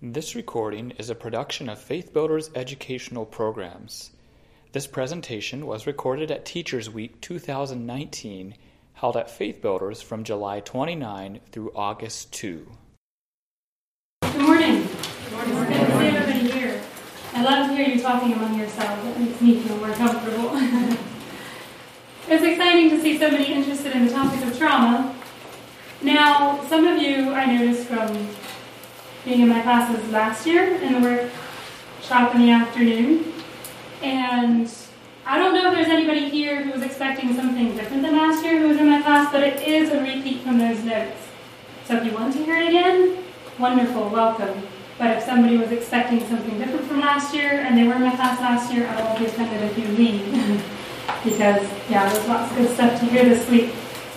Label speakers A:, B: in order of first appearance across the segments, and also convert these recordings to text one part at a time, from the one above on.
A: This recording is a production of Faith Builders Educational Programs. This presentation was recorded at Teachers Week 2019, held at Faith Builders from July 29 through August 2.
B: Good morning. Good morning. It's good to see everybody here. I love to hear you talking among yourselves. It makes me feel more comfortable. It's exciting to see so many interested in the topic of trauma. Now, some of you I noticed from being in my classes last year in the workshop in the afternoon. And I don't know if there's anybody here who was expecting something different than last year who was in my class, but it is a repeat from those notes. So if you want to hear it again, wonderful, welcome. But if somebody was expecting something different from last year and they were in my class last year, I won't be offended if you leave. Because, yeah, there's lots of good stuff to hear this week.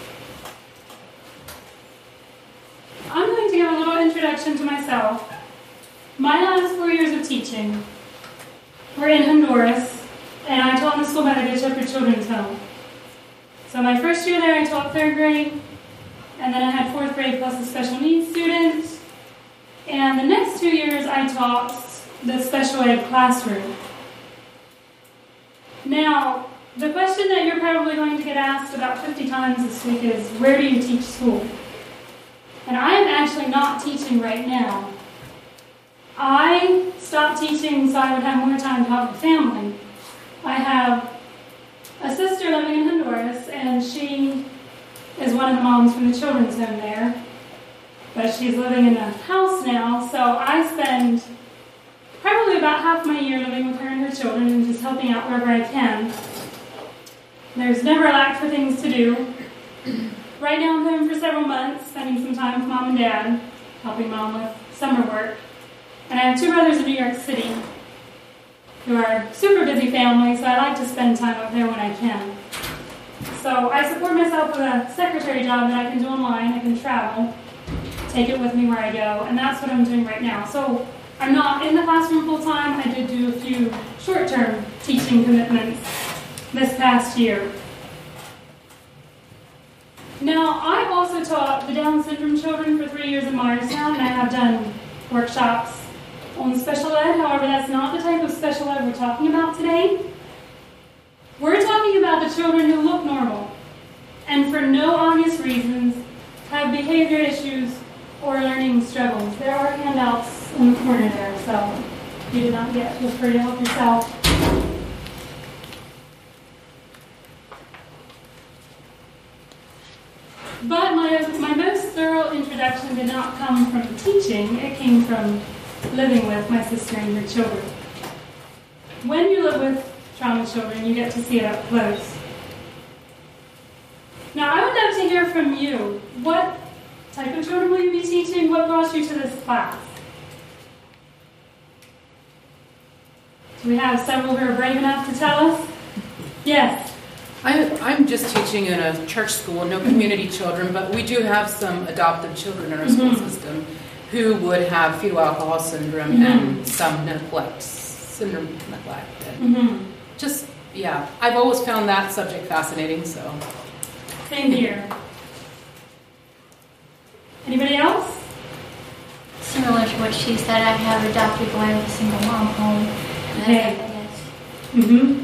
B: I'm going to give a little introduction to myself. My last 4 years of teaching were in Honduras, and I taught in the school by the Good Shepherd Children's Home. So my first year there, I taught 3rd grade, and then I had 4th grade plus a special needs student. And the next 2 years, I taught the special ed classroom. Now, the question that you're probably going to get asked about 50 times this week is, where do you teach school? And I am actually not teaching right now. I stopped teaching so I would have more time to help the family. I have a sister living in Honduras, and she is one of the moms from the children's home there. But she's living in a house now, so I spend probably about half my year living with her and her children and just helping out wherever I can. There's never a lack for things to do. Right now I'm home for several months, spending some time with Mom and Dad, helping Mom with summer work. And I have 2 brothers in New York City who are super busy families, so I like to spend time up there when I can. So I support myself with a secretary job that I can do online. I can travel, take it with me where I go, and that's what I'm doing right now. So I'm not in the classroom full time. I did do a few short-term teaching commitments this past year. Now, I've also taught the Down syndrome children for 3 years in Morristown, and I have done workshops on special ed. However, that's not the type of special ed we're talking about today. We're talking about the children who look normal and for no obvious reasons have behavior issues or learning struggles. There are handouts in the corner there, so if you did not get, feel free to help yourself. But my most thorough introduction did not come from teaching. It came from living with my sister and her children. When you live with trauma children, you get to see it up close. Now, I would love to hear from you. What type of children will you be teaching? What brought you to this class? Do we have several who are brave enough to tell us? Yes.
C: I'm just teaching in a church school, no community children, but we do have some adoptive children in our school system who would have fetal alcohol syndrome and some neglect. Just, yeah, I've always found that subject fascinating, so.
B: Same here. Anybody else?
D: Similar to what she said, I have a adopted boy with a single mom home.
B: Okay.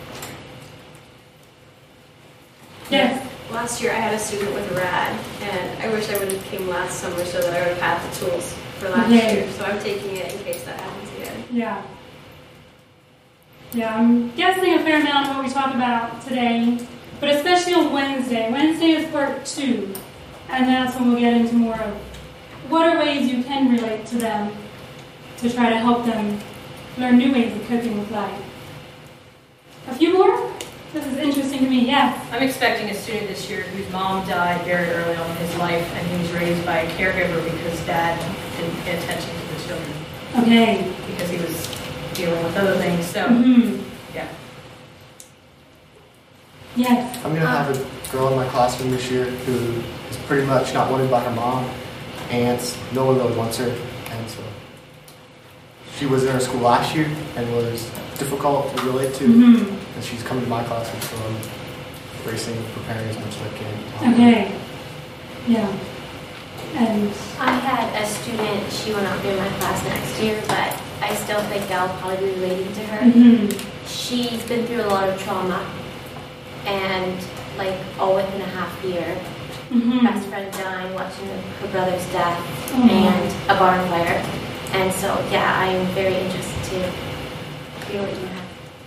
B: Yes.
E: Last year I had a student with a RAD, and I wish I would have came last summer so that I would have had the tools for last year. So I'm taking it in case that happens again.
B: Yeah. Yeah, I'm guessing a fair amount of what we talk about today, but especially on Wednesday. Wednesday is part 2, and that's when we'll get into more of what are ways you can relate to them to try to help them learn new ways of coping with life. A few more? This is interesting to me, yes.
F: I'm expecting a student this year whose mom died very early on in his life, and he was raised by a caregiver because dad didn't pay attention to the children.
B: Okay.
F: Because he was dealing with other things, so, yeah.
B: Yes.
G: I'm going to have a girl in my classroom this year who is pretty much not wanted by her mom, aunts, no one really wants her, and so she was in her school last year and was difficult to relate to, and she's coming to my classroom, so I'm racing, preparing as much as I can.
B: Okay. Yeah. And
D: I had a student, she will not be in my class next year, but I still think I'll probably be relating to her.
B: mm-hmm.
D: She's been through a lot of trauma, and like all within a half year.
B: Mm-hmm.
D: Best friend dying, watching her brother's death,
B: Mhm.
D: and a barn fire. And so, yeah, I am very interested to hear what you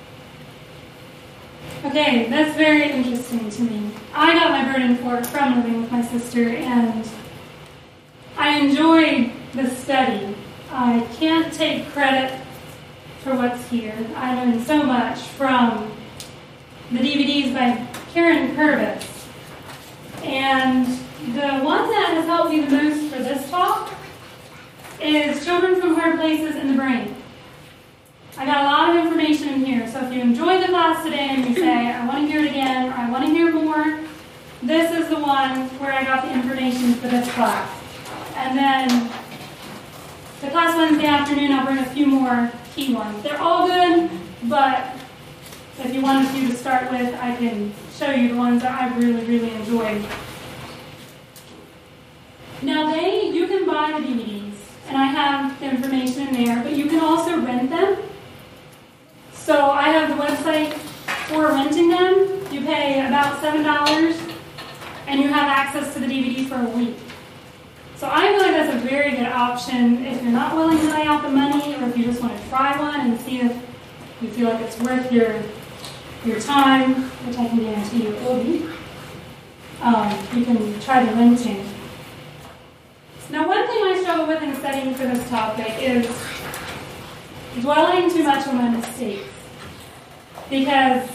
D: have.
B: Okay, that's very interesting to me. I got my burden for it from living with my sister, and I enjoyed the study. I can't take credit for what's here. I learned so much from the DVDs by Karen Purvis. And the one that has helped me the most for this talk is Children from Hard Places in the Brain. I got a lot of information in here, so if you enjoyed the class today and you say, I want to hear it again, or I want to hear more, this is the one where I got the information for this class. And then the class Wednesday afternoon, I'll bring a few more key ones. They're all good, but if you want a few to start with, I can show you the ones that I've really, really enjoyed. Now you can buy the DVDs, and I have the information in there, but you can also rent them. So I have the website for renting them. You pay about $7, and you have access to the DVD for a week. So I feel like that's a very good option if you're not willing to lay out the money, or if you just want to try one and see if you feel like it's worth your time, which I can guarantee you it will be. You can try the renting. Now, one thing I struggle with in studying for this topic is dwelling too much on my mistakes. Because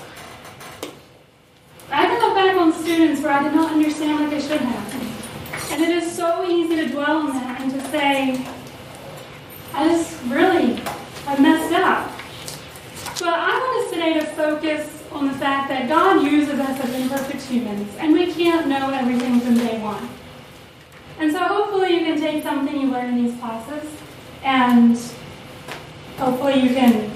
B: I can look back on students where I did not understand what they should have. And it is so easy to dwell on that and to say, I messed up. But I want us today to focus on the fact that God uses us as imperfect humans, and we can't know everything from day one. And so hopefully you can take something you learn in these classes, and hopefully you can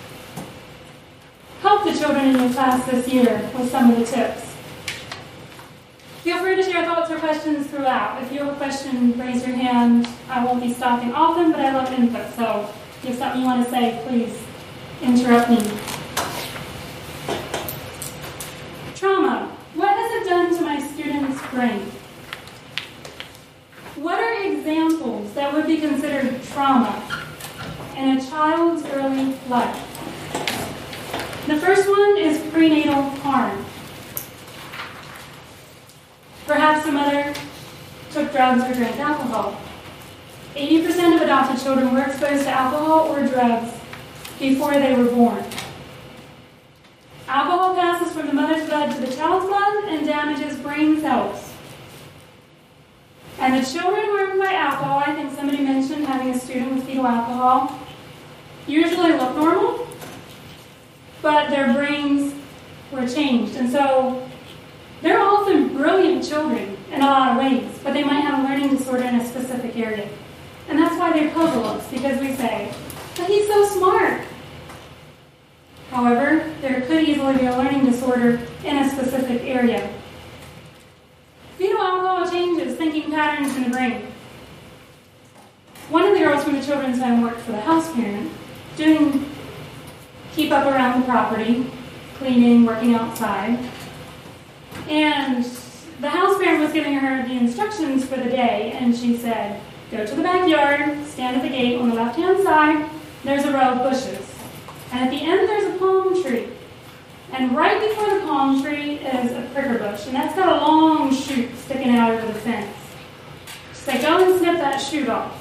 B: help the children in your class this year with some of the tips. Feel free to share thoughts or questions throughout. If you have a question, raise your hand. I won't be stopping often, but I love input, so if you have something you want to say, please interrupt me. Trauma. What has it done to my student's brain? What are examples that would be considered trauma in a child's early life? The first one is prenatal harm. Perhaps the mother took drugs or drank alcohol. 80% of adopted children were exposed to alcohol or drugs before they were born. Alcohol passes from the mother's blood to the child's blood and damages brain cells. And the children harmed by alcohol, I think somebody mentioned having a student with fetal alcohol, usually look normal, but their brains were changed. And so they're often brilliant children in a lot of ways, but they might have a learning disorder in a specific area. And that's why they puzzle us, because we say, but he's so smart. However, there could easily be a learning disorder in a specific area. Fetal alcohol changes thinking patterns in the brain. One of the girls from the children's home worked for the house parent, doing keep up around the property, cleaning, working outside. And the house parent was giving her the instructions for the day, and she said, go to the backyard, stand at the gate on the left-hand side, there's a row of bushes. And at the end, there's a palm tree. And right before the palm tree is a pricker bush, and that's got a long shoot sticking out over the fence. She said, go and snip that shoot off.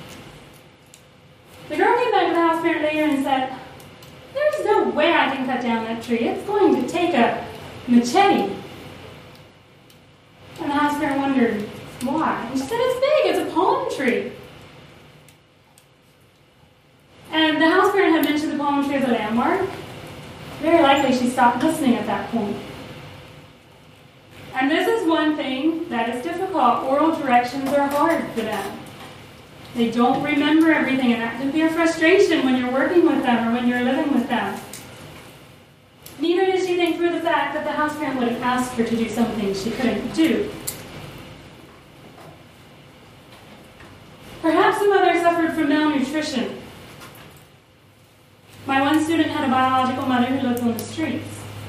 B: The girl came back to the house parent later and said, there's no way I can cut down that tree. It's going to take a machete. And the house parent wondered, why? And she said, it's big, it's a palm tree. And the house parent had mentioned the palm tree as a landmark. Very likely she stopped listening at that point. And this is one thing that is difficult. Oral directions are hard for them. They don't remember everything, and that can be a frustration when you're working with them or when you're living with them. Neither did she think through the fact that the house parent would have asked her to do something she couldn't do. Perhaps the mother suffered from malnutrition. My one student had a biological mother who lived on the streets.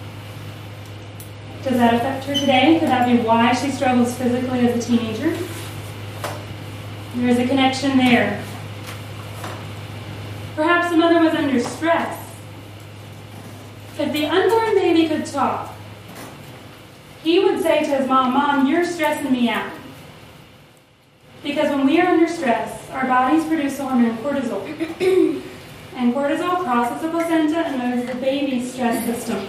B: Does that affect her today? Could that be why she struggles physically as a teenager? There is a connection there. Perhaps the mother was under stress. If the unborn baby could talk, he would say to his mom, "Mom, you're stressing me out." Because when we are under stress, our bodies produce the hormone cortisol. And cortisol crosses the placenta and moves the baby's stress system.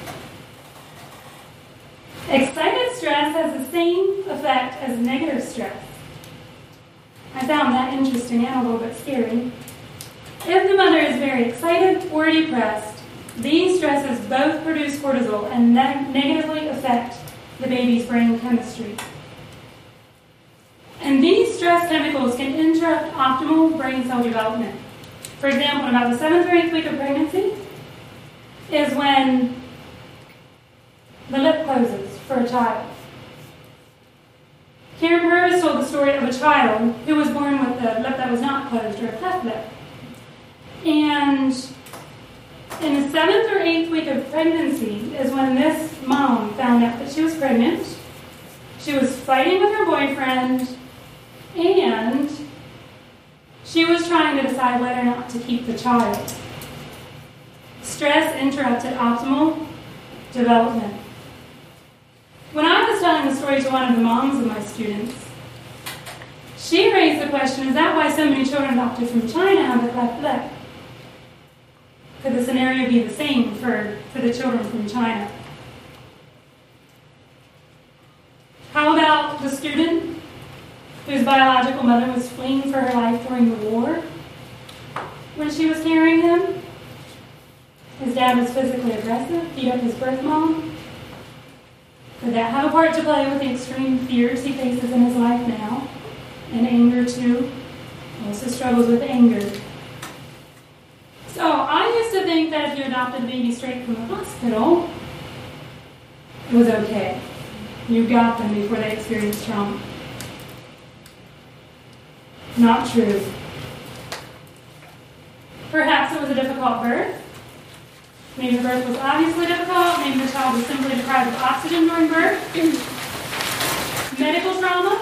B: Excited stress has the same effect as negative stress. I found that interesting and a little bit scary. If the mother is very excited or depressed, these stresses both produce cortisol and negatively affect the baby's brain chemistry. And these stress chemicals can interrupt optimal brain cell development. For example, in about the 7th or 8th week of pregnancy is when the lip closes for a child. Karen Purvis told the story of a child who was born with a lip that was not closed, or a cleft lip. And in the 7th or 8th week of pregnancy is when this mom found out that she was pregnant. She was fighting with her boyfriend, and she was trying to decide whether or not to keep the child. Stress interrupted optimal development. When I was telling the story to one of the moms of my students, she raised the question, is that why so many children adopted from China have a cleft lip? Could the scenario be the same for the children from China? How about the student whose biological mother was fleeing for her life during the war when she was carrying him? His dad was physically aggressive, beat up his birth mom. Could that have a part to play with the extreme fears he faces in his life now? And anger too. He also struggles with anger. So I used to think that if you adopted a baby straight from the hospital, it was okay. You got them before they experienced trauma. Not true. Perhaps it was a difficult birth. Maybe the birth was obviously difficult. Maybe the child was simply deprived of oxygen during birth. Medical trauma.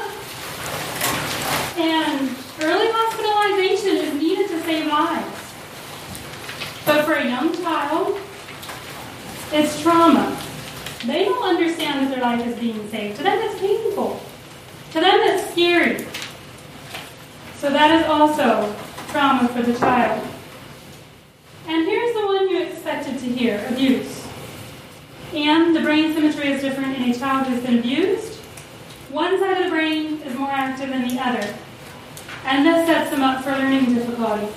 B: And early hospitalization is needed to save lives. But for a young child, it's trauma. They don't understand that their life is being saved. To them, it's painful. To them, it's scary. So that is also trauma for the child. And here's the one you expected to hear, abuse. And the brain symmetry is different in a child who's been abused. One side of the brain is more active than the other. And this sets them up for learning difficulties.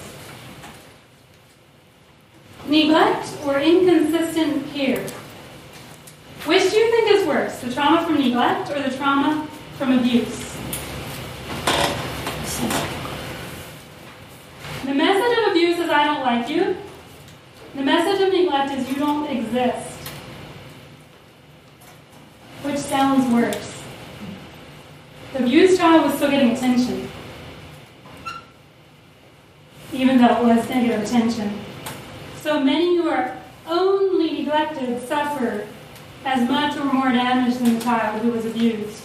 B: Neglect or inconsistent care. Which do you think is worse, the trauma from neglect or the trauma from abuse? The message of abuse is I don't like you. The message of neglect is you don't exist. Which sounds worse? The abused child was still getting attention, even though it was negative attention. So many who are only neglected suffer as much or more damage than the child who was abused.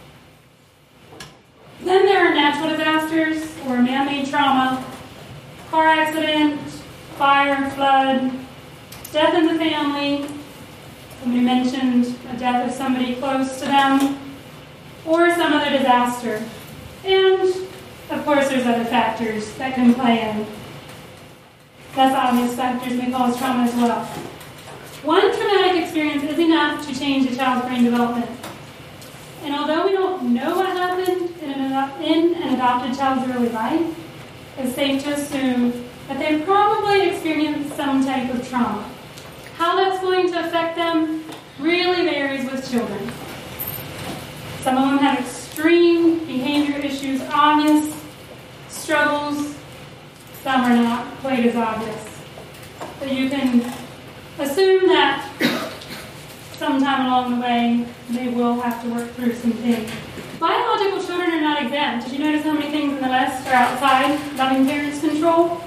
B: Then there are natural disasters or man-made trauma, car accident, fire, flood, death in the family. Somebody mentioned a death of somebody close to them, or some other disaster. And, of course, there's other factors that can play in. Less obvious factors may cause trauma as well. One traumatic experience is enough to change a child's brain development. And although we don't know what happened in an adopted child's early life, it's safe to assume that they probably experienced some type of trauma. How that's going to affect them really varies with children. Some of them have extreme behavior issues, obvious struggles. Some are not quite as obvious. But you can assume that sometime along the way they will have to work through some things. Biological children are not exempt. Did you notice how many things in the list are outside loving parents' control?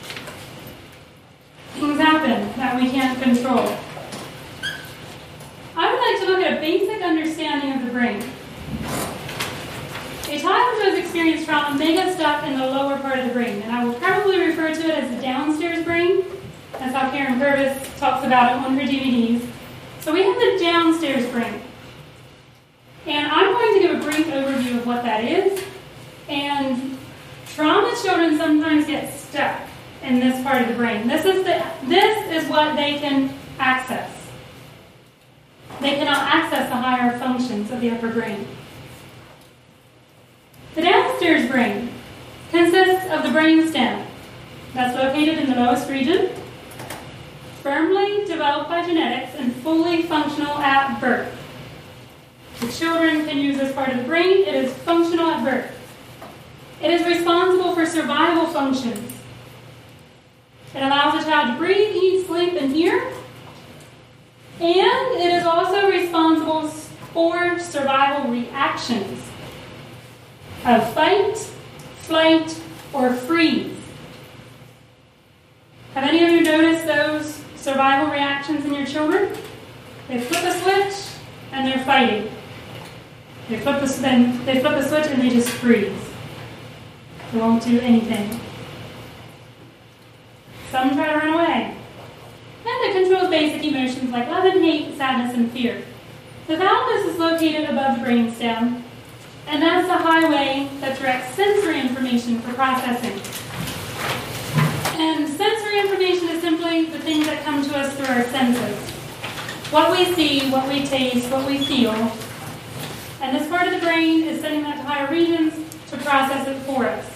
B: Things happen that we can't control. I would like to look at a basic understanding of the brain. A child who has experienced trauma may get stuck in the lower part of the brain, and I will probably refer to it as the downstairs brain. That's how Karen Purvis talks about it on her DVDs. So we have the downstairs brain. And I'm going to give a brief overview of what that is. And trauma children sometimes get stuck in this part of the brain. This is what they can access. They cannot access the higher functions of the upper brain. The downstairs brain consists of the brain stem that's located in the lowest region, firmly developed by genetics and fully functional at birth. The children can use this part of the brain. It is functional at birth. It is responsible for survival functions. It allows a child to breathe, eat, sleep, and hear. And it is also responsible for survival reactions of fight, flight, or freeze. Have any of you noticed those survival reactions in your children? They flip a switch and they're fighting. They flip the switch and they just freeze. They won't do anything. Some try to run away. And it controls basic emotions like love and hate, sadness and fear. The thalamus is located above the brainstem, and that's the highway that directs sensory information for processing. And sensory information is simply the things that come to us through our senses. What we see, what we taste, what we feel. And this part of the brain is sending that to higher regions to process it for us.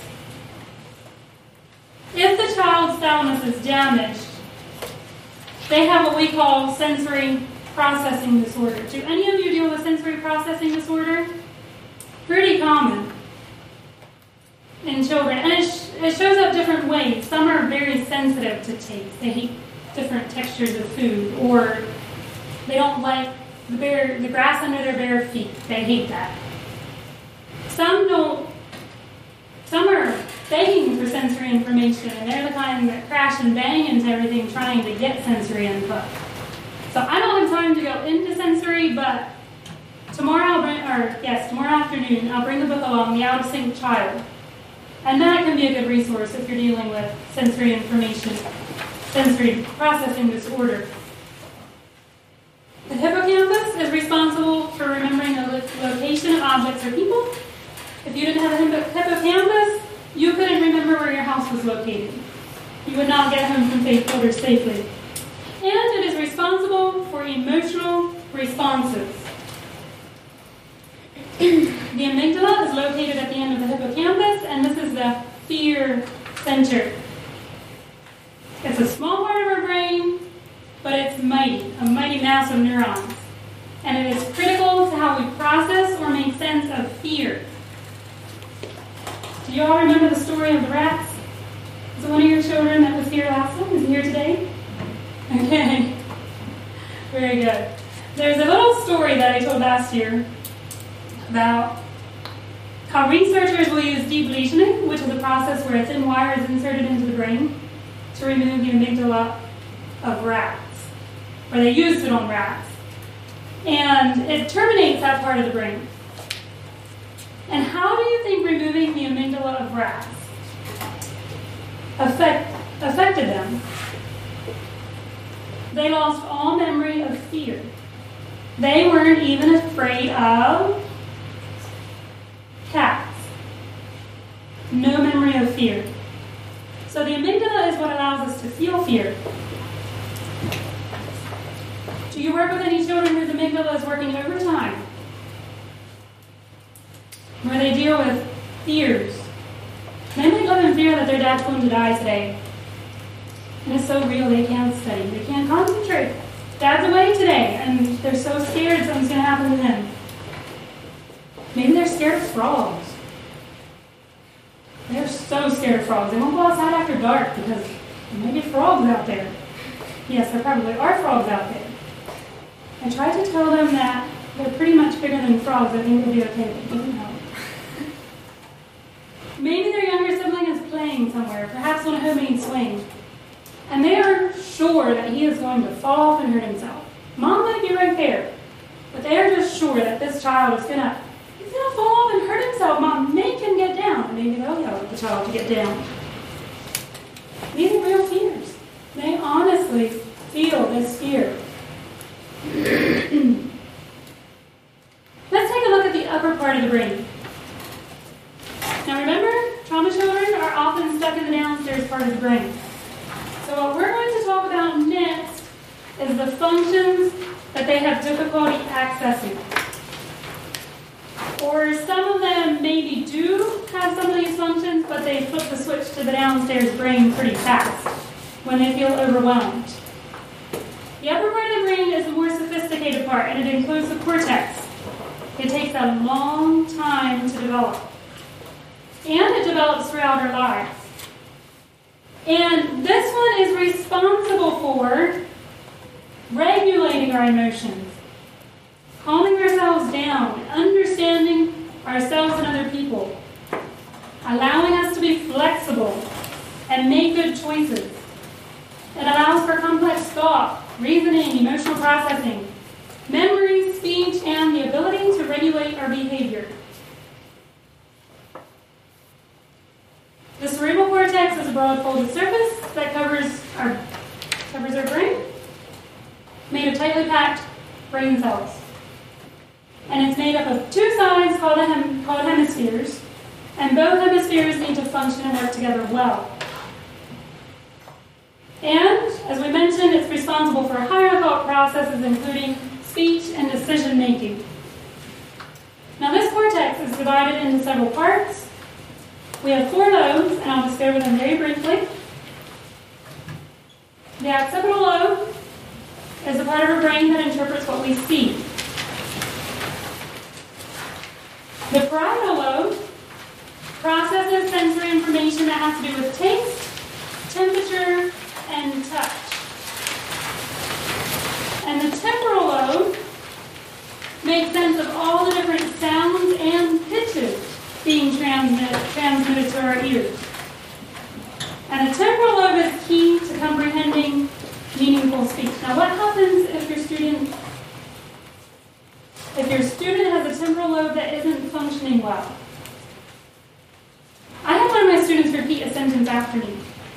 B: If the child's thalamus is damaged, they have what we call sensory processing disorder. Do any of you deal with sensory processing disorder? Pretty common in children. And it shows up different ways. Some are very sensitive to taste. They hate different textures of food, or they don't like the grass under their bare feet. They hate that. Some don't. Some are begging for sensory information, and they're the kind that crash and bang into everything trying to get sensory input. So I don't have time to go into sensory, but tomorrow afternoon I'll bring the book along, The Out of Sync Child. And that can be a good resource if you're dealing with sensory information, sensory processing disorder. The hippocampus is responsible for remembering the location of objects or people. If you didn't have a hippocampus, you couldn't remember where your house was located. You would not get home from Faith Builders safely. And it is responsible for emotional responses. The amygdala is located at the end of the hippocampus, and this is the fear center. It's a small part of our brain, but it's mighty, a mighty mass of neurons. And it is critical to how we process or make sense of fear. Do you all remember the story of the rats? Is it one of your children that was here last time? Is he here today? Okay. Very good. There's a little story that I told last year about how researchers will use deep lesioning, which is a process where a thin wire is inserted into the brain to remove the amygdala of rats, or they used it on rats. And it terminates that part of the brain. And how do you think removing the amygdala of rats affected them? They lost all memory of fear. They weren't even afraid of cats. No memory of fear. So the amygdala is what allows us to feel fear. Do you work with any children whose amygdala is working overtime? Where they deal with fears. They might live in fear that their dad's going to die today. And it's so real they can't study. They can't concentrate. Dad's away today, and they're so scared something's going to happen to them. Maybe they're scared of frogs. They're so scared of frogs. They won't go outside after dark because there may be frogs out there. Yes, there probably are frogs out there. I tried to tell them that They're pretty much bigger than frogs. I think they'll be okay, but it doesn't help. Maybe their younger sibling is playing somewhere, perhaps on a homemade swing, and they are sure that he is going to fall off and hurt himself. Mom might be right there, but they are just sure that this child is gonna fall off and hurt himself. Mom, make him get down. And maybe they'll yell at the child to get down. These are real fears. They honestly feel this fear. Let's take a look at the upper part of the brain. Now remember, trauma children are often stuck in the downstairs part of the brain. So what we're going to talk about next is the functions that they have difficulty accessing. Or some of them maybe do have some of these functions, but they flip the switch to the downstairs brain pretty fast when they feel overwhelmed. The upper part of the brain is the more sophisticated part, and it includes the cortex. It takes a long time to develop. And it develops throughout our lives. And this one is responsible for regulating our emotions, calming ourselves down, understanding ourselves and other people, allowing us to be flexible and make good choices. It allows for complex thought, reasoning, emotional processing, memory, speech, and the ability to regulate our behavior. The cerebral cortex is a broad folded surface that covers our brain, made of tightly packed brain cells. And it's made up of two sides called hemispheres, and both hemispheres need to function and work together well. And, as we mentioned, it's responsible for higher thought processes, including speech and decision making. Now, this cortex is divided into several parts. We have 4 lobes, and I'll just go over them very briefly. The occipital lobe is the part of our brain that interprets what we see. The parietal lobe processes sensory information that has to do with taste, temperature, and touch. And the temporal lobe makes sense of all the different sounds and pitches being transmitted to our ears. And the temporal lobe is key to comprehending meaningful speech. Now, what happens if your student has a temporal lobe that isn't functioning well? I had one of my students repeat a sentence after me.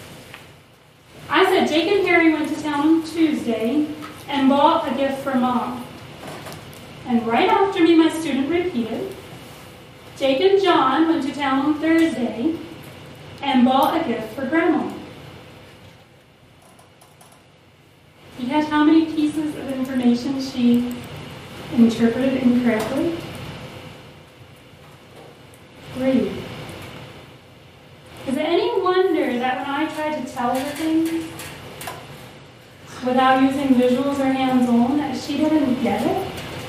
B: I said, Jake and Harry went to town on Tuesday and bought a gift for Mom. And right after me, my student repeated, Jake and John went to town on Thursday and bought a gift for Grandma. You had how many pieces of information she interpreted incorrectly? 3. Is it any wonder that when I tried to tell her things without using visuals or hands-on, that she didn't get it?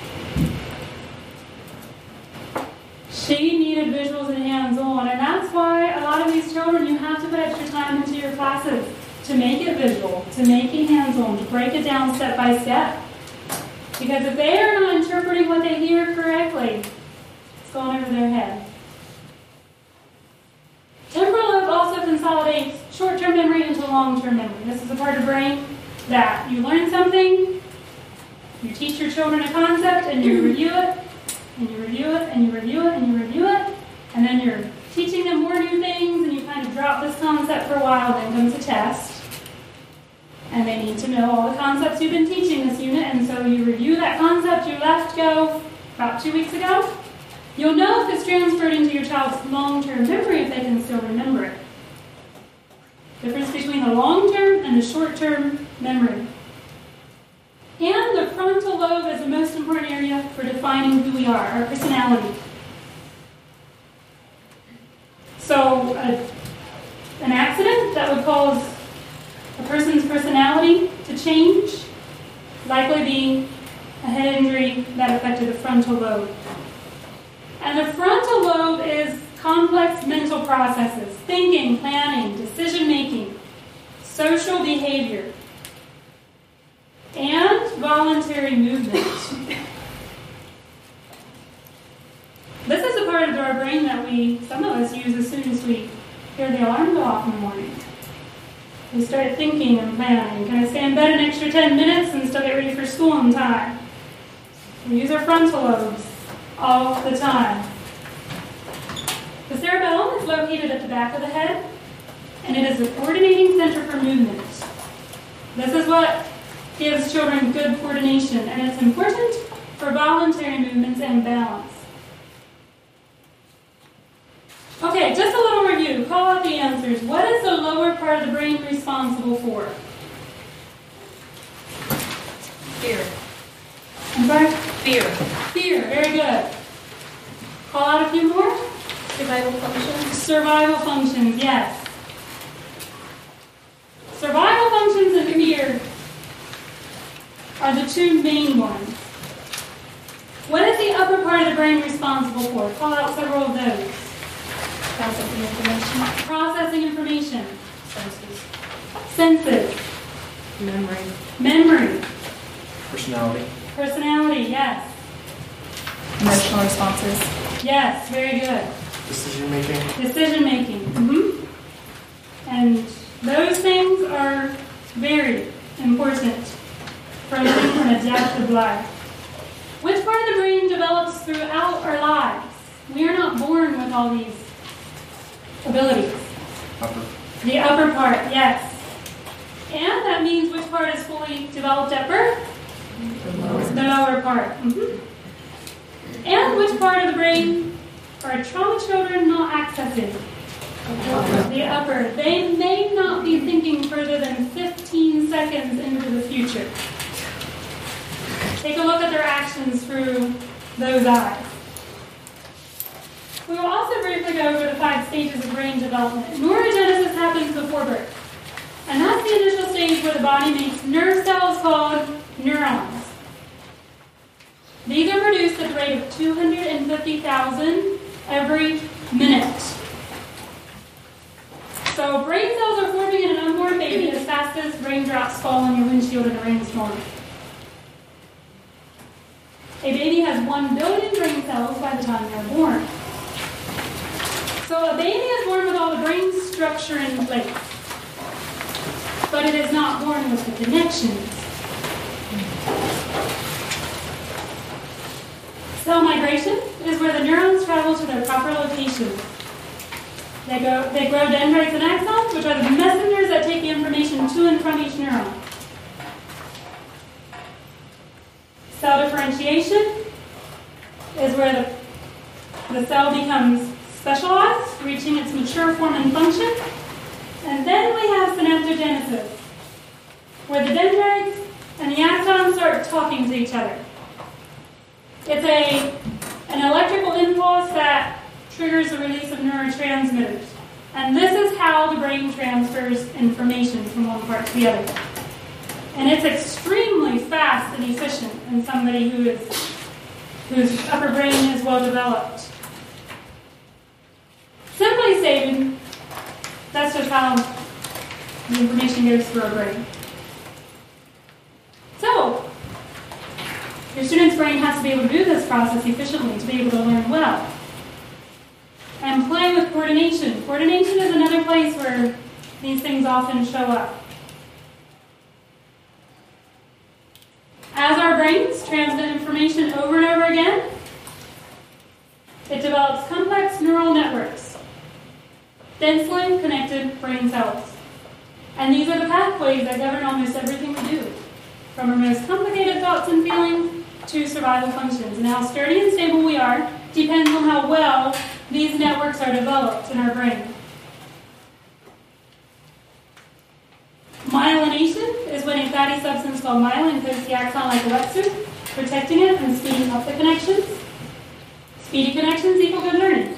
B: She needed visuals and hands-on, and that's why a lot of these children, you have to put extra time into your classes to make it visual, to make it hands-on, to break it down step by step. Because if they are not interpreting what they hear correctly, it's going over their head. Temporal lobe also consolidates short-term memory into long-term memory. This is a part of the brain that you learn something, you teach your children a concept, and you review it, and you review it, and you review it, and you review it, and then you're teaching them more new things, and you kind of drop this concept for a while, then comes a test. And they need to know all the concepts you've been teaching this unit, and so you review that concept you left go about 2 weeks ago. You'll know if it's transferred into your child's long-term memory if they can still remember it. Difference between the long-term and the short-term memory. And the frontal lobe is the most important area for defining who we are, our personality. So an accident that would cause a person's personality to change, likely being a head injury that affected the frontal lobe. And the frontal lobe is complex mental processes, thinking, planning, decision-making, social behavior, and voluntary movement. some of us use as soon as we hear the alarm go off in the morning. We start thinking and planning. Can I stay in bed an extra 10 minutes and still get ready for school on time? We use our frontal lobes all the time. The cerebellum is located at the back of the head, and it is the coordinating center for movement. This is what gives children good coordination, and it's important for voluntary movements and balance. Okay, just a little review. Call out the answers. What is the lower part of the brain responsible for?
F: Fear.
B: I'm sorry?
F: Fear.
B: Fear. Very good. Call out a few more.
D: Survival functions.
B: Survival functions, yes. Survival functions and fear are the two main ones. What is the upper part of the brain responsible for? Call out several of those.
D: Processing information.
B: Processing information.
F: Senses.
B: Senses.
C: Memory.
B: Memory.
G: Personality.
B: Personality, yes.
F: Emotional responses.
B: Yes, very good.
G: Decision making.
B: Decision making. And those things are very important for living an adaptive life. Which part of the brain develops throughout our lives? We are not born with all these abilities.
G: Upper.
B: The upper part, yes. And that means which part is fully developed at birth? The lower part. And which part of the brain are trauma children not accessing? The upper. They may not be thinking further than 15 seconds into the future. Take a look at their actions through those eyes. We will also briefly go over the 5 stages of brain development. Neurogenesis happens before birth. And that's the initial stage where the body makes nerve cells called neurons. These are produced at the rate of 250,000 every minute. So brain cells are forming in an unborn baby as fast as raindrops fall on your windshield in a rainstorm. A baby has 1 billion brain cells by the time they're born. So a baby is born with all the brain structure in place, but it is not born with the connections. Cell migration is where the neurons travel to their proper locations. They grow dendrites and axons, which are the messengers that take the information to and from each neuron. Cell differentiation is where the cell becomes specialized, reaching its mature form and function. And then we have synaptogenesis, where the dendrites and the axons start talking to each other. It's an electrical impulse that triggers the release of neurotransmitters. And this is how the brain transfers information from one part to the other. And it's extremely fast and efficient in somebody whose upper brain is well developed. Simply stated, that's just how the information goes through our brain. So, your student's brain has to be able to do this process efficiently to be able to learn well. And play with coordination. Coordination is another place where these things often show up. As our brains transmit information over and over again, it develops complex neural networks, densely connected brain cells. And these are the pathways that govern almost everything we do, from our most complicated thoughts and feelings to survival functions. And how sturdy and stable we are depends on how well these networks are developed in our brain. Myelination is when a fatty substance called myelin coats the axon like a wetsuit, protecting it and speeding up the connections. Speedy connections equal good learning.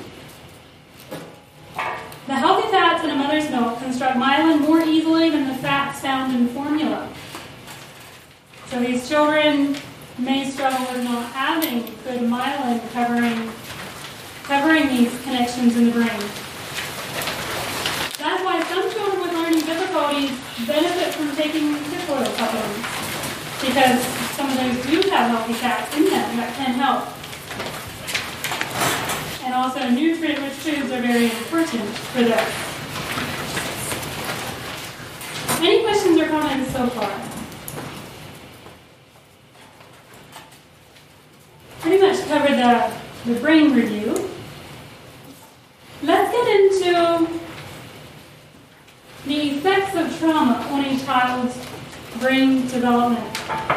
B: The healthy fats in a mother's milk construct myelin more easily than the fats found in formula. So these children may struggle with not having good myelin covering these connections in the brain. That's why some children with learning difficulties benefit from taking fish oil supplements, because some of those do have healthy fats in them that can help. And also nutrient-rich foods are very important for those. Any questions or comments so far? Pretty much covered the brain review. Let's get into the effects of trauma on a child's brain development.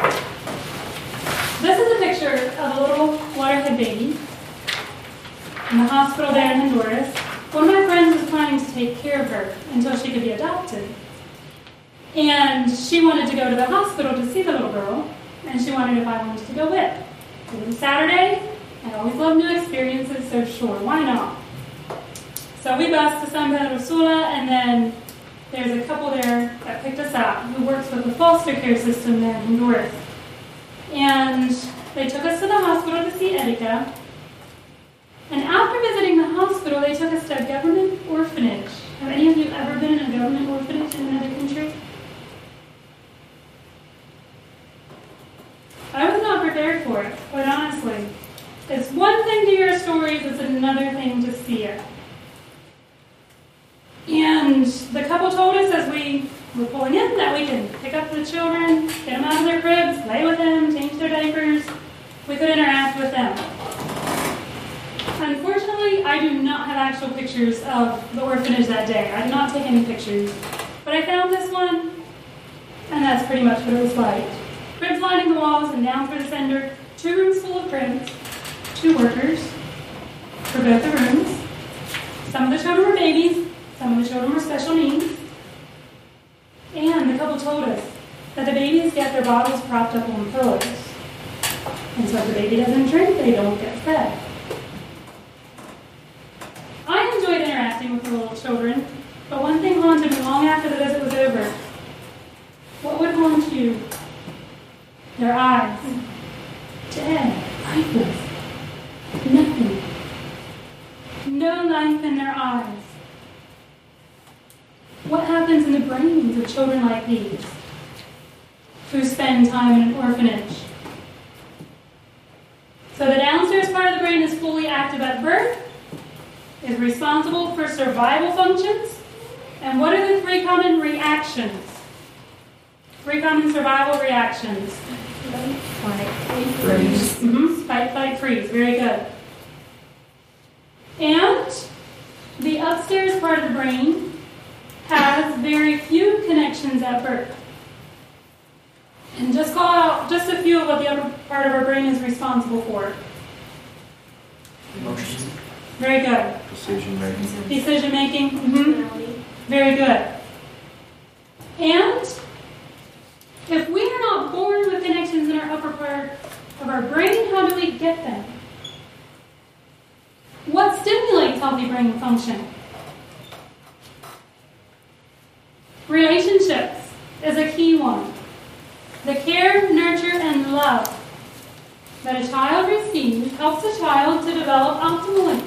B: This is a picture of a little waterhead baby in the hospital there in Honduras. One of my friends was planning to take care of her until she could be adopted. And she wanted to go to the hospital to see the little girl, and she wondered if I wanted to go with. It was Saturday. I always love new experiences, so sure, why not? So we bused to San Pedro Sula, and then there's a couple there that picked us up who works with the foster care system there in Honduras. And they took us to the hospital to see Erika. And after visiting the hospital, they took us to a government orphanage. Have any of you ever been in a government orphanage in another country? I was not prepared for it, quite honestly. It's one thing to hear stories, it's another thing to see it. And the couple told us as we were pulling in that we can pick up the children, get them out of their cribs, play with them, change their diapers. We could interact with them. Unfortunately, I do not have actual pictures of the orphanage that day. I did not take any pictures. But I found this one, and that's pretty much what it was like. Cribs lining the walls and down through the center. 2 rooms full of cribs. 2 workers for both the rooms. Some of the children were babies. Some of the children were special needs. And the couple told us that the babies get their bottles propped up on pillows. And so if the baby doesn't drink, they don't get fed. I enjoyed interacting with the little children, but one thing haunted me long after the visit was over. What would haunt you? Their eyes. Dead. Lifeless. Nothing. No life in their eyes. What happens in the brains of children like these who spend time in an orphanage? So the downstairs part of the brain is fully active at birth, is responsible for survival functions. And what are the 3 common reactions? 3 common survival reactions.
C: Fight, freeze.
B: Fight, flight, freeze. Very good. And the upstairs part of the brain has very few connections at birth. And just call out just a few of what the upper part of our brain is responsible for.
G: Emotions.
B: Very good.
H: Decision making.
B: Decision making. Very good. And if we are not born with connections in our upper part of our brain, how do we get them? What stimulates healthy brain function? Relationships is a key one. The care, nurture, and love that a child receives helps a child to develop optimally.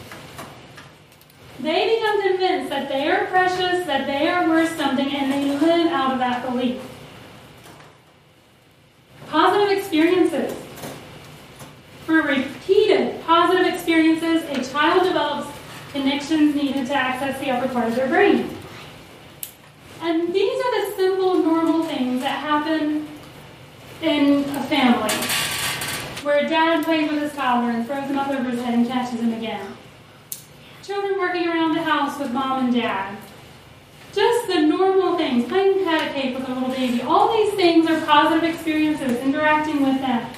B: They become convinced that they are precious, that they are worth something, and they live out of that belief. Positive experiences. For repeated positive experiences, a child develops connections needed to access the upper part of their brain. And these are the simple, normal things that happen in a family, where dad plays with his toddler and throws him up over his head and catches him again. Children working around the house with mom and dad. Just the normal things, playing pat a cake with a little baby. All these things are positive experiences, interacting with them.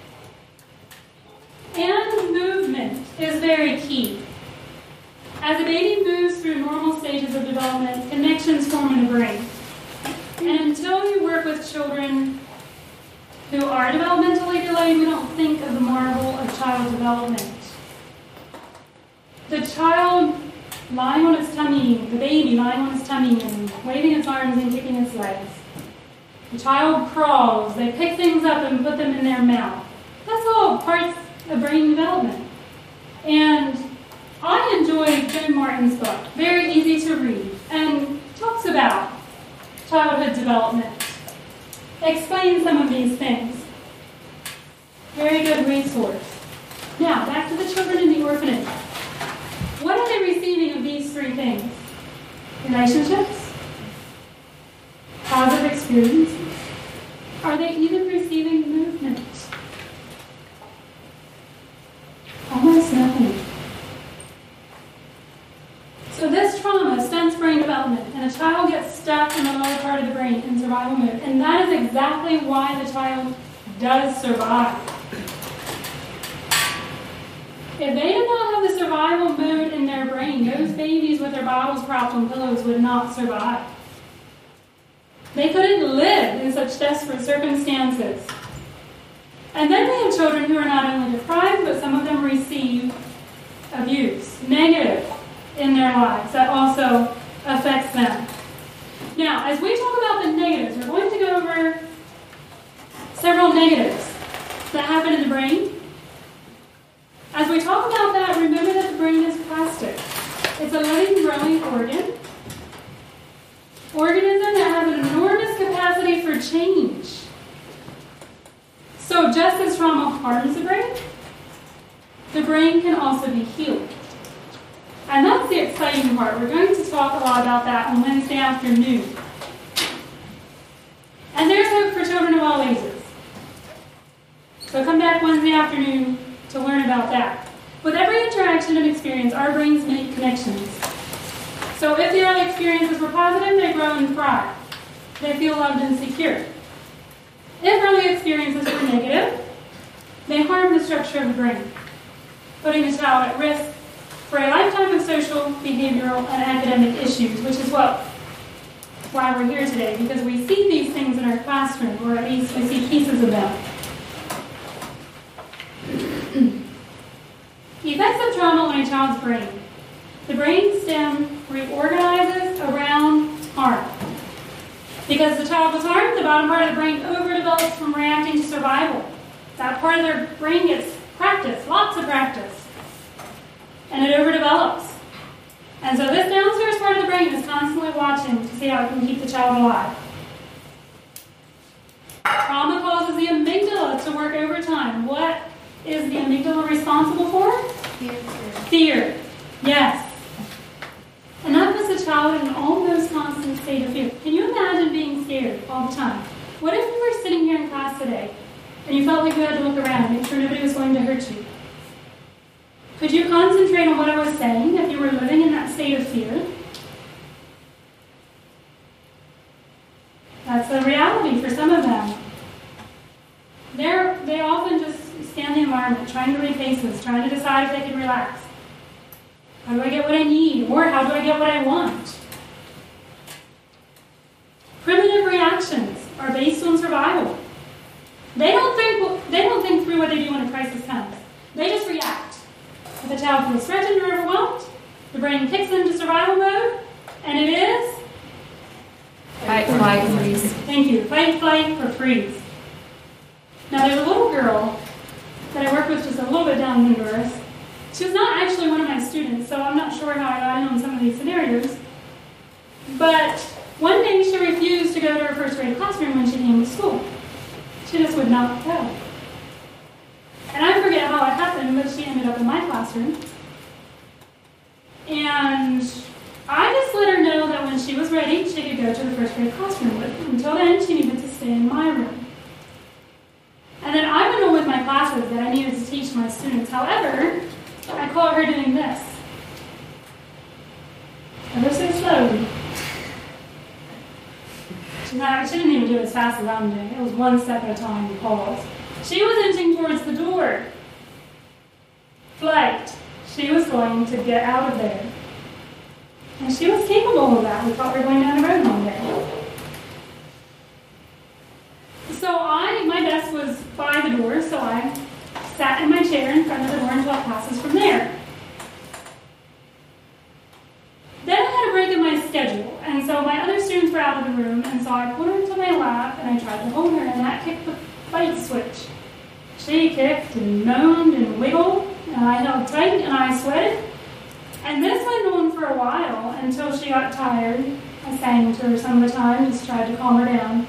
B: And movement is very key. As a baby moves through normal stages of development, connections form in the brain. And until you work with children who are developmentally delayed, we don't think of the marvel of child development. The child lying on its tummy, the baby lying on its tummy and waving its arms and kicking its legs. The child crawls, they pick things up and put them in their mouth. That's all parts of brain development. And I enjoyed Joan Martin's book, very easy to read, and talks about childhood development. Explains some of these things. Very good resource. Now, back to the children in the orphanage. What are they receiving of these three things? Relationships? Positive experiences? Are they even receiving movement? Almost nothing. So this trauma stunts brain development, and a child gets stuck in the lower part of the brain in survival mode. And that is exactly why the child does survive. If they did not have the survival mode in their brain, those babies with their bottles propped on pillows would not survive. They couldn't live in such desperate circumstances. And then we have children who are not only deprived, but some of them receive abuse, negative, in their lives. That also affects them. Now, as we talk about the negatives, we're going to go over several negatives that happen in the brain. As we talk about that, remember that the brain is plastic. It's a living, growing organism that has an enormous capacity for change. So just as trauma harms the brain can also be healed. And that's the exciting part. We're going to talk a lot about that on Wednesday afternoon. And there's hope for children of all ages. So come back Wednesday afternoon to learn about that. With every interaction and experience, our brains make connections. So if the early experiences were positive, they grow and thrive. They feel loved and secure. If early experiences were negative, they harm the structure of the brain, putting the child at risk for a lifetime of social, behavioral, and academic issues, which is why we're here today, because we see these things in our classroom, or at least we see pieces of them. Effects of trauma on a child's brain. The brain stem reorganizes around harm. Because the child was harmed, the bottom part of the brain overdevelops from reacting to survival. That part of their brain gets practice, lots of practice. And it overdevelops. And so this downstairs part of the brain is constantly watching to see how it can keep the child alive. Trauma causes the amygdala to work overtime. What is the amygdala responsible for? Fear. Yes. And that puts the child in an almost constant state of fear. Can you imagine being scared all the time? What if you were sitting here in class today and you felt like you had to look around and make sure nobody was going to hurt you? Could you concentrate on what I was saying if you were living in that state of fear? That's the reality for some of them. They often just scan the environment, trying to read faces, trying to decide if they can relax. How do I get what I need? Or how do I get what I want? Primitive reactions are based on survival. They don't think through what they do when a crisis comes. They just react. If a child feels threatened or overwhelmed, the brain kicks into survival mode, and it is
D: fight, flight, freeze.
B: Thank you. Fight, flight, or freeze. Now, there's a little girl that I work with just a little bit down in Honduras. She was not actually one of my students, so I'm not sure how I got in on some of these scenarios. But one day she refused to go to her first grade classroom when she came to school. She just would not go. And I forget how it happened, but she ended up in my classroom. And I just let her know that when she was ready, she could go to the first grade classroom. But until then, she needed to stay in my room. And then I went on with my classes that I needed to teach my students. However, I caught her doing this. Ever so slowly. She didn't even do it as fast as I'm doing. It was one step at a time, pause. She was inching towards the door. Flight. She was going to get out of there. And she was capable of that. We thought we were going down the road one day. So my desk was by the door, so I sat in my chair in front of the door and taught classes from there. Then I had a break in my schedule, and so my other students were out of the room, and so I pulled her into my lap, and I tried to hold her, and that kicked the fight switch. She kicked and moaned and wiggled, and I held tight, and I sweated. And this went on for a while until she got tired. I sang to her some of the time, just tried to calm her down.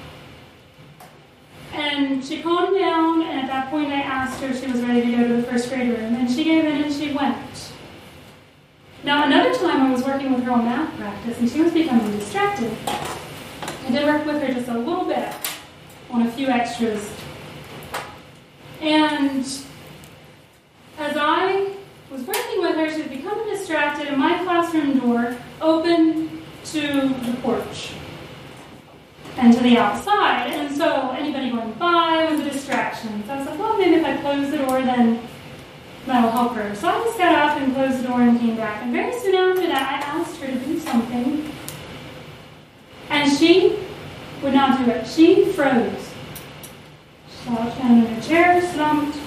B: And she calmed down, and at that point I asked her if she was ready to go to the first grade room, and she gave in and she went. Now, another time I was working with her on math practice, and she was becoming distracted. I did work with her just a little bit on a few extras. And as I was working with her, she was becoming distracted, and my classroom door opened to the porch and to the outside. And so anybody going by was a distraction. So I was like, well, maybe if I close the door, then that'll help her. So I just got up and closed the door and came back. And very soon after that, I asked her to do something. And she would not do it. She froze. She slouched down in her chair, slumped.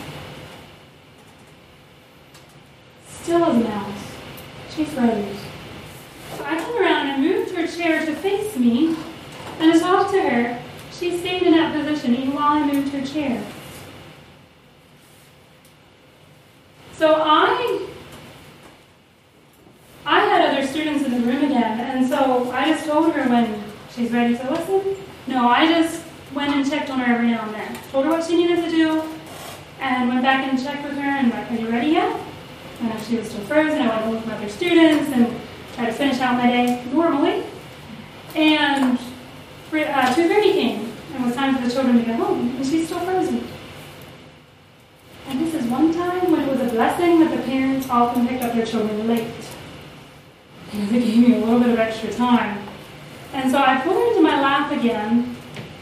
B: Still as a mouse. She froze. So I turned around and moved her chair to face me. And to talk to her, she stayed in that position even while I moved her chair. So I had other students in the room again, and so I just told her when she's ready to listen. No, I just went and checked on her every now and then. Told her what she needed to do, and went back and checked with her, and like, are you ready yet? And if she was still frozen, I went with my other students and tried to finish out my day normally. And 2:30 came, and it was time for the children to go home, and she's still frozen. And this is one time when it was a blessing that the parents often picked up their children late. Because it gave me a little bit of extra time. And so I pulled her into my lap again,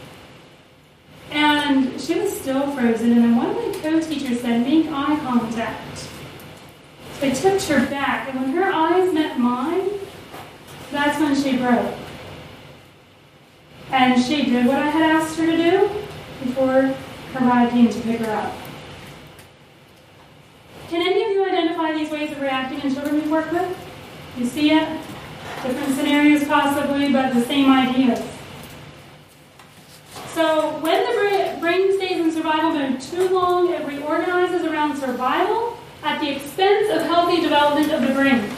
B: and she was still frozen, and then one of my co-teachers said, make eye contact. So I tipped her back, and when her eyes met mine, that's when she broke. And she did what I had asked her to do before her ride came to pick her up. Can any of you identify these ways of reacting in children we work with? You see it? Different scenarios possibly, but the same ideas. So when the brain stays in survival mode too long, it reorganizes around survival at the expense of healthy development of the brain.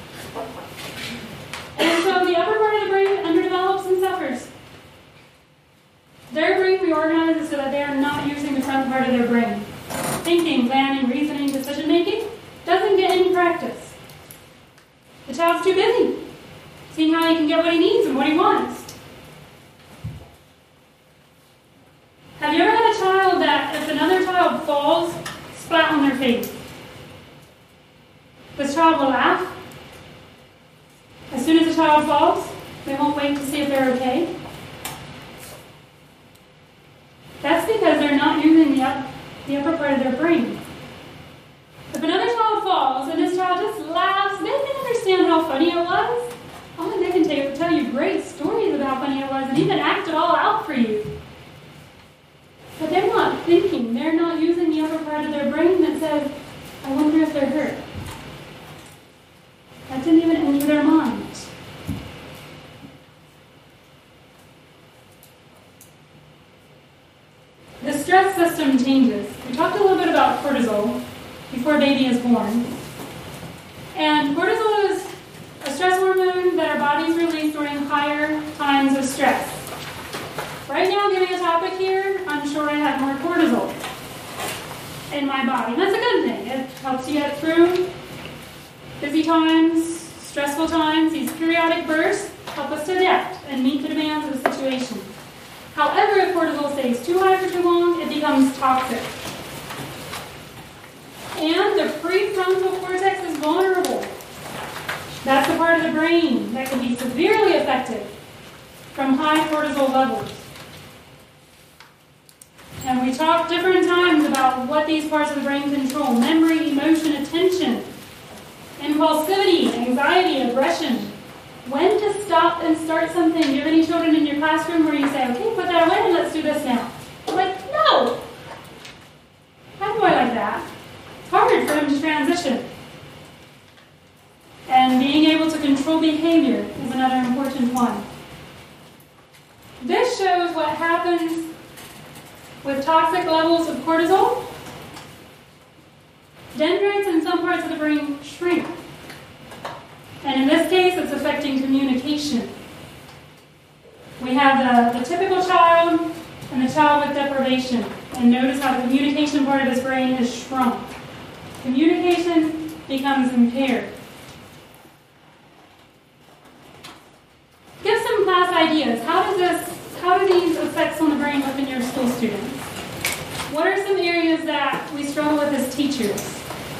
B: And so the upper part of the brain underdevelops and suffers. Their brain reorganizes so that they are not using the front part of their brain. Thinking, planning, reasoning, decision-making doesn't get any practice. The child's too busy seeing how he can get what he needs and what he wants. Have you ever had a child that if another child falls, splat on their face? This child will laugh. As soon as the child falls, they won't wait to see if they're okay. That's because they're not using the upper part of their brain. If another child falls and this child just laughs, they can understand how funny it was. Oh, and they can tell you great stories about how funny it was and even act it all out for you. But they're not thinking. They're not using the upper part of their brain that says, I wonder if they're hurt. That didn't even enter their mind. The stress system changes. We talked a little bit about cortisol before a baby is born. And cortisol is a stress hormone that our bodies release during higher times of stress. Right now, giving a topic here, I'm sure I have more cortisol in my body. And that's a good thing. It helps you get through busy times, stressful times. These periodic bursts help us to adapt and meet the demands of the situation. However, if cortisol stays too high for too long, it becomes toxic. And the prefrontal cortex is vulnerable. That's the part of the brain that can be severely affected from high cortisol levels. And we talked different times about what these parts of the brain control: memory, emotion, attention, impulsivity, anxiety, aggression. When to stop and start something. Do you have any children in your classroom where you say, okay, put that away and let's do this now? I'm like, no! How do I like that? It's hard for him to transition. And being able to control behavior is another important one. This shows what happens with toxic levels of cortisol. Dendrites in some parts of the brain shrink. And in this case, it's affecting communication. We have the typical child and the child with deprivation. And notice how the communication part of his brain is shrunk. Communication becomes impaired. ideas. How do these effects on the brain look in your school students? What are some areas that we struggle with as teachers?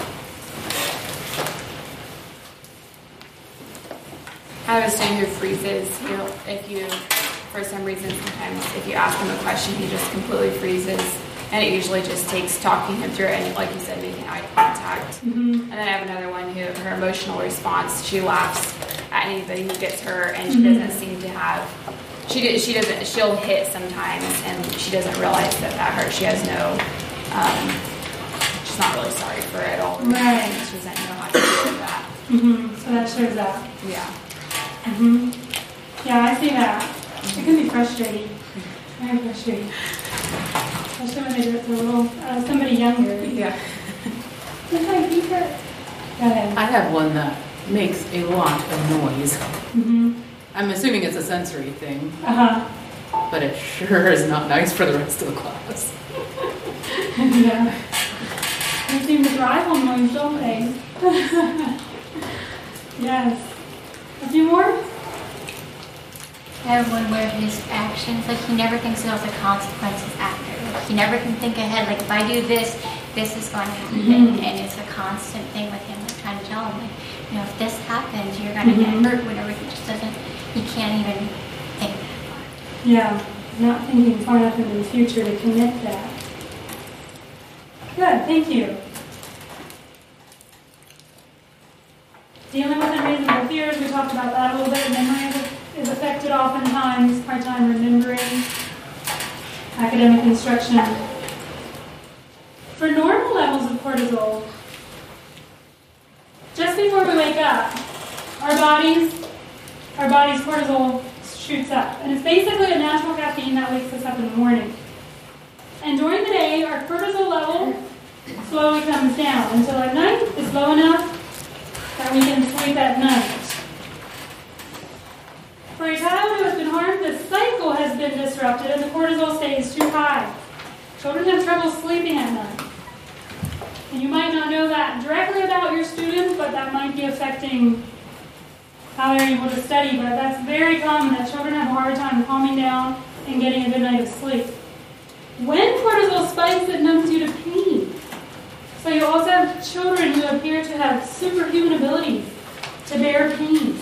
H: I have a student who freezes. If you, for some reason, sometimes if you ask him a question, he just completely freezes. And it usually just takes talking him through it and, like you said, making eye contact. Mm-hmm. And then I have another one who, her emotional response, she laughs at anybody who gets her, and she doesn't seem to have, she'll hit sometimes, and she doesn't realize that hurts. She has no, she's not really sorry for it all.
B: Right.
H: She doesn't know how to deal with that.
B: Mm-hmm. So that shows up.
H: Yeah.
B: Mm-hmm. Yeah, I see that. It can be frustrating. Very frustrating. Especially when they do it to a little, somebody younger.
C: Yeah.
B: Go ahead.
C: I have one that makes a lot of noise.
B: Mm-hmm.
C: I'm assuming it's a sensory thing,
B: Uh-huh.
C: but it sure is not nice for the rest of the class.
B: Yeah. They seem to thrive on noise, don't they? Yes. A few more?
I: I have one where his actions, like he never thinks about the consequences after. Like he never can think ahead, like if I do this, this is going to happen. Mm-hmm. And it's a constant thing with him, like trying to tell him, like, if this happens, you're going to get hurt, whatever. He just doesn't, he can't even think that far.
B: Yeah, not thinking far enough into the future to commit that. Good, thank you. Dealing with unreasonable fears, we talked about that a little bit. Memory is affected oftentimes, hard time remembering. Academic instruction. For normal levels of cortisol, just before we wake up, our body's cortisol shoots up. And it's basically a natural caffeine that wakes us up in the morning. And during the day, our cortisol level slowly comes down until at night it's low enough that we can sleep at night. For a child who has been harmed, the cycle has been disrupted and the cortisol stays too high. Children have trouble sleeping at night. And you might not know that directly about your students, but that might be affecting how they're able to study. But that's very common that children have a hard time calming down and getting a good night of sleep. When cortisol spikes, it numbs you to pain. So you also have children who appear to have superhuman abilities to bear pain.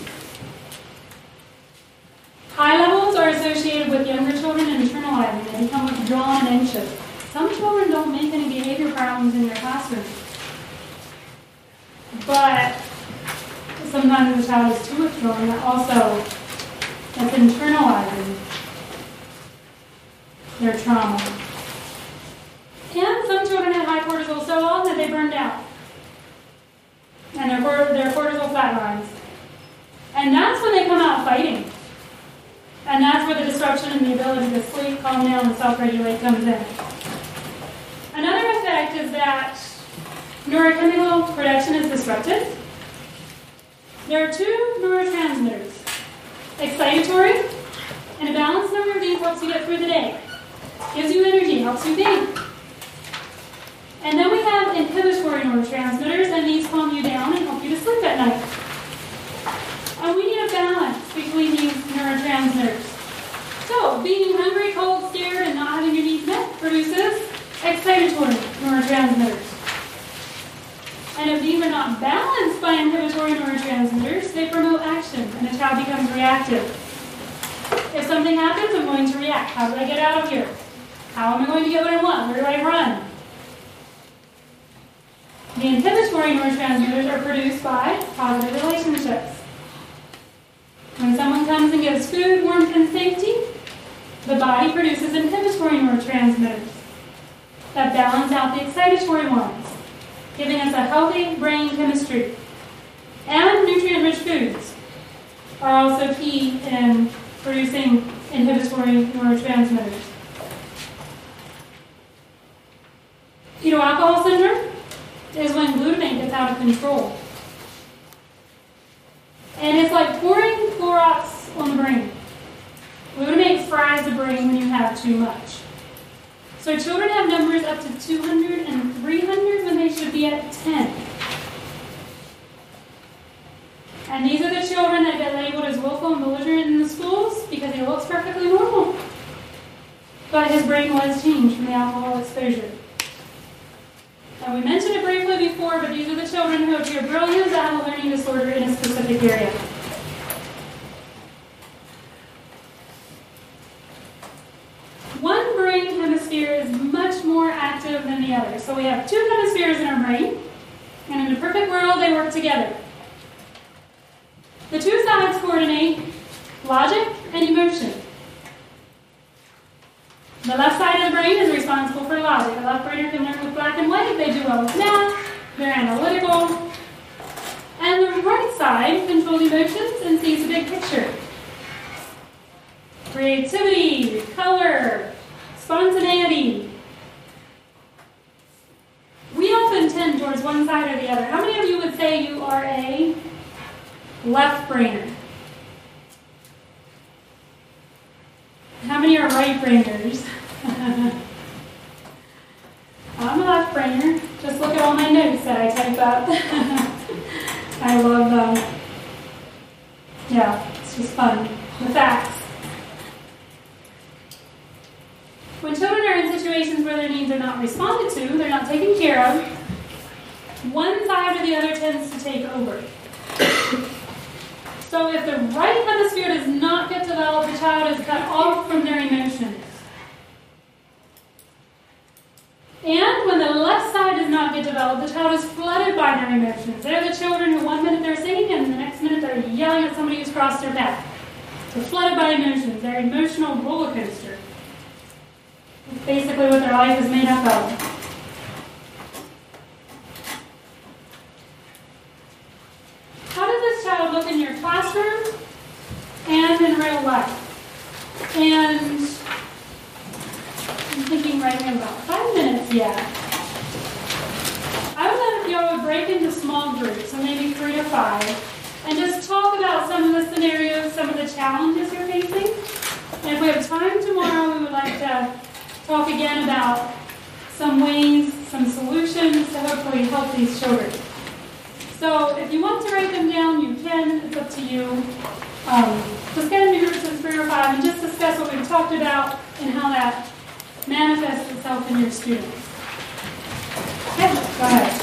B: High levels are associated with younger children internalizing. They become withdrawn and anxious. Some children don't make any behavior problems in their classroom. But sometimes the child is too withdrawn. That's internalizing their trauma. And some children have high cortisol so long that they burned out. And their cortisol flatlines. And that's when they come out fighting. And that's where the disruption in the ability to sleep, calm down, and self-regulate comes in. Another effect is that neurochemical production is disrupted. There are two neurotransmitters, excitatory, and a balanced number of these helps you get through the day. Gives you energy, helps you think. And then we have inhibitory neurotransmitters, and these calm you down and help you to sleep at night. And we need a balance between these neurotransmitters. So, being hungry, cold, scared, and not having your needs met produces excitatory neurotransmitters. And if these are not balanced by inhibitory neurotransmitters, they promote action, and the child becomes reactive. If something happens, I'm going to react. How do I get out of here? How am I going to get what I want? Where do I run? The inhibitory neurotransmitters are produced by positive relationships. When someone comes and gives food, warmth, and safety, the body produces inhibitory neurotransmitters that balance out the excitatory ones, giving us a healthy brain chemistry. And nutrient-rich foods are also key in producing inhibitory neurotransmitters. Fetal alcohol syndrome is when glutamate gets out of control. And it's like pouring Clorox on the brain. Glutamate fries the brain when you have too much. So children have numbers up to 200 and 300 when they should be at 10. And these are the children that get labeled as willful and belligerent in the schools because he looks perfectly normal. But his brain was changed from the alcohol exposure. And we mentioned it briefly before, but these are the children who appear brilliant that have a learning disorder in a specific area. One brain hemisphere is much more active than the other. So we have two hemispheres in our brain, and in a perfect world, they work together. The two sides coordinate logic and emotion. The left side of the brain is responsible for logic. The left brainer can learn with black and white. They do well with math. They're analytical. And the right side controls emotions and sees the big picture. Creativity, color, spontaneity. We often tend towards one side or the other. How many of you would say you are a left brainer? How many are right brainers? I'm a left brainer. Just look at all my notes that I type up. I love them. Yeah, it's just fun. The facts. When children are in situations where their needs are not responded to, they're not taken care of, one side or the other tends to take over. So if the right hemisphere does not get developed, the child is cut off from their emotions. And when the left side does not get developed, the child is flooded by their emotions. They're the children who 1 minute they're singing and the next minute they're yelling at somebody who's crossed their path. They're flooded by emotions. They're emotional roller coaster. That's basically what their life is made up of. How does this child look in your classroom and in real life? And I'm thinking right now about 5 minutes yet. I would love if y'all would break into small groups, so maybe 3 to 5, and just talk about some of the scenarios, some of the challenges you're facing. And if we have time tomorrow, we would like to talk again about some ways, some solutions to hopefully help these children. So if you want to write them down, you can. It's up to you. Just get into groups of 3 or 5 and just discuss what we've talked about and how that manifests itself in your students. Okay, go ahead.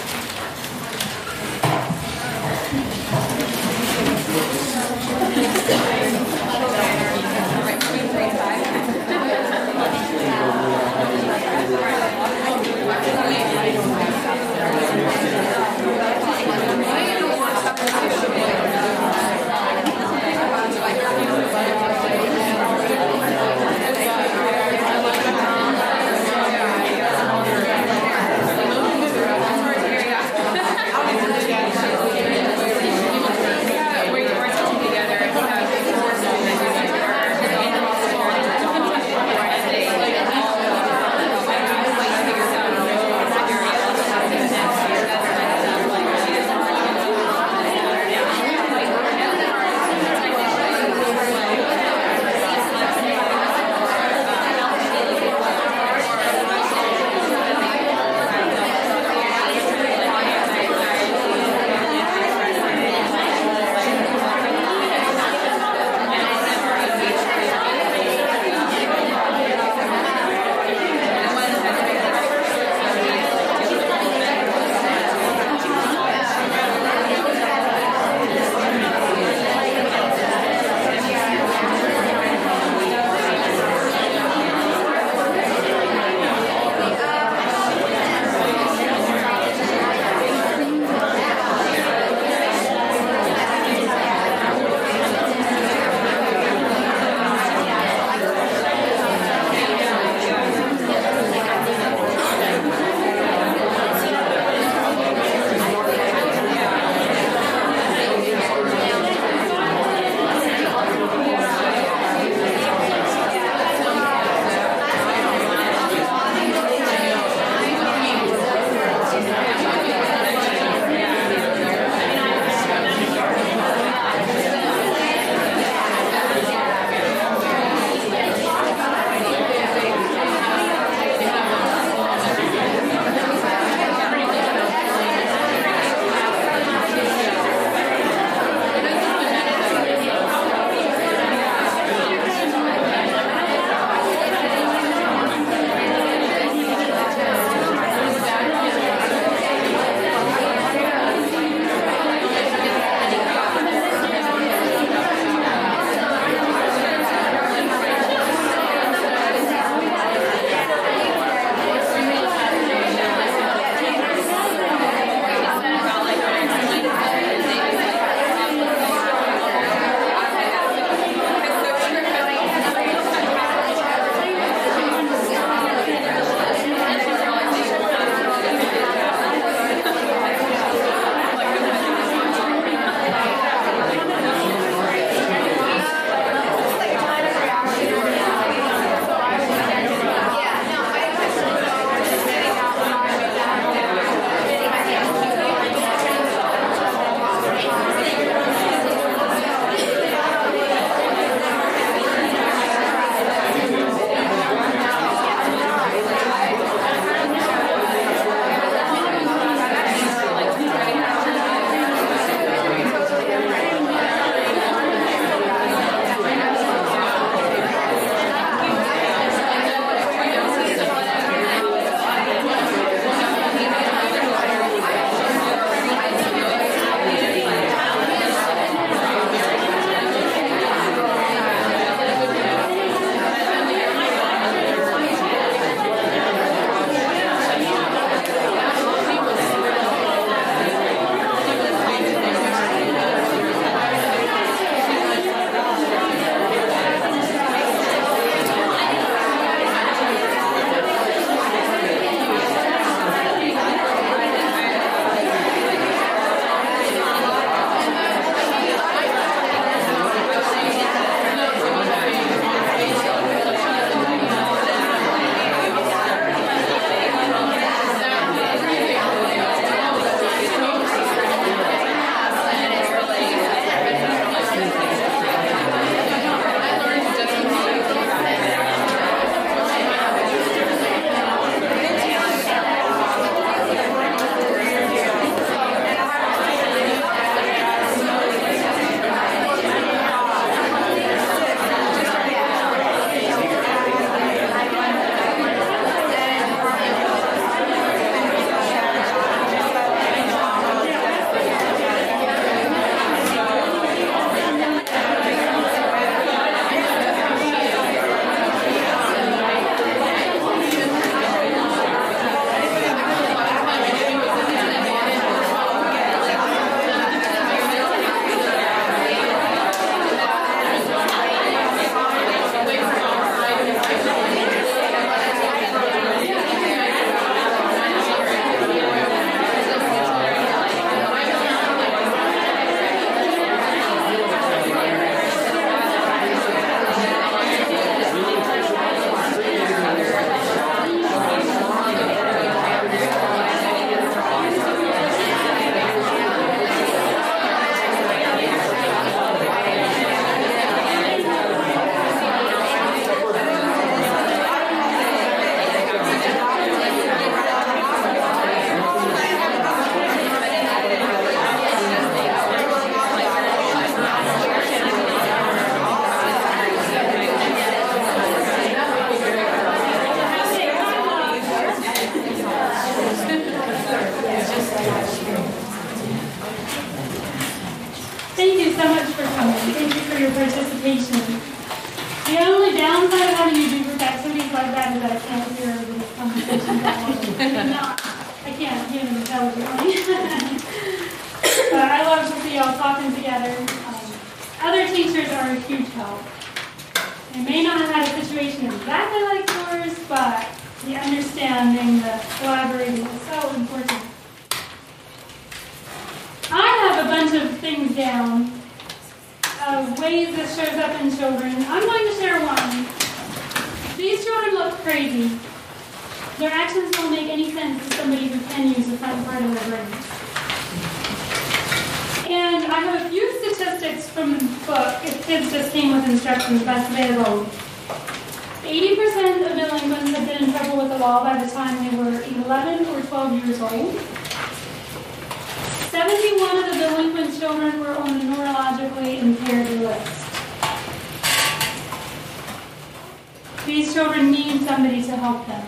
B: mentioned that one. I can't hear them intelligently. But I love to see y'all talking together. Other teachers are a huge help. They may not have had a situation exactly like yours, but the understanding, the collaborating is so important. I have a bunch of things down of ways this shows up in children. I'm going to share one. These children look crazy. Their actions don't make any sense to somebody who can use the front part of their brain. And I have a few statistics from the book. If kids just came with instructions, that's available. 80% of delinquents had been in trouble with the law by the time they were 11 or 12 years old. 71 of the delinquent children were on the neurologically impaired list. These children need somebody to help them.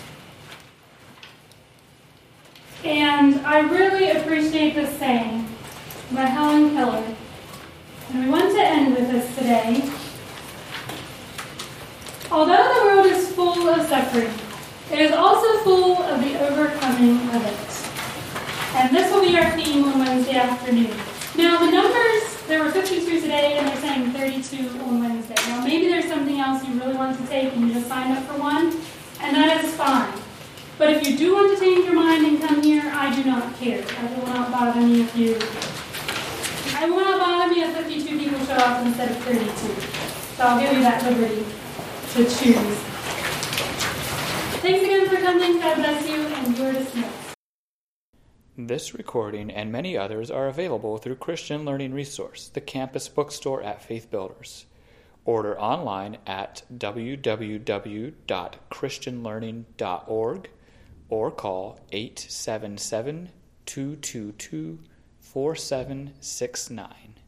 B: And I really appreciate this saying by Helen Keller. And we want to end with this today. Although the world is full of suffering, it is also full of the overcoming of it. And this will be our theme on Wednesday afternoon. Now, the numbers, there were 52 today, and they're saying 32 on Wednesday. Now, maybe there's something else you really want to take, and you just signed up for one, and that is fine. But if you do want to change your mind and come here, I do not care. I will not bother me if you... I will not bother me if 52 people show up instead of 32. So I'll give you that liberty to choose. Thanks again for coming. God bless you, and you're dismissed.
A: This recording and many others are available through Christian Learning Resource, the campus bookstore at Faith Builders. Order online at www.christianlearning.org or call 877-222-4769.